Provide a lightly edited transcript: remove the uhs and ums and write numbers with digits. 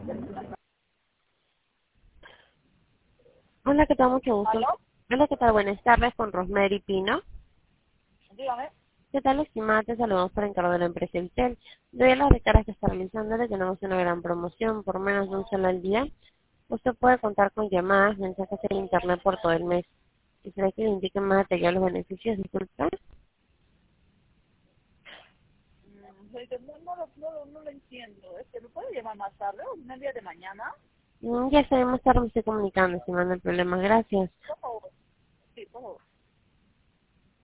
Hola, ¿qué tal? Mucho gusto. ¿Aló? Hola, ¿qué tal? Buenas tardes con Rosemary Pino. Dígame. ¿Qué tal, estimada? Te saludamos por encargo de la empresa Intel. De las de caras que está realizándole, tenemos una gran promoción por menos de un solo al día. Usted puede contar con llamadas, mensajes en internet por todo el mes. Quisiera que le indique más detalles los beneficios, disculpa. No lo entiendo. ¿Me puede llamar más tarde o un día de mañana? Ya sabemos estar me estoy comunicando, estimando el problema. Gracias. Por